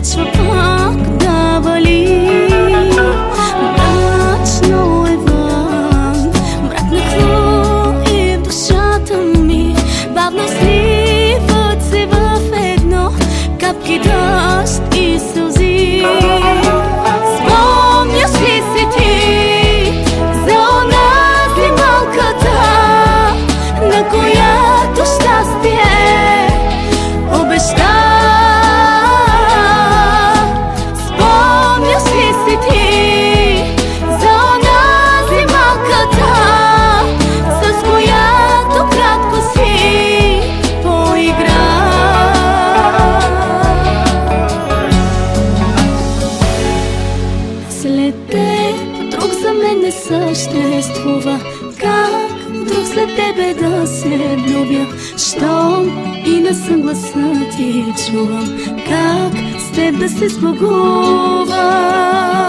започва пак да вали. Мрачно е вън, мрак нахлу и в душата ми. Бавно сливат се в едно капки дъжд и сълзи. Спомняш ли се ти за онази малката, на която щастие обеща? Спомняш ли се ти за онази малката, с която кратко си поигра? След теб друг за мен не съществува. Как друг след тебе да се влюбя? Щом и на сън гласа ти чувам, как с теб да се сбогувам?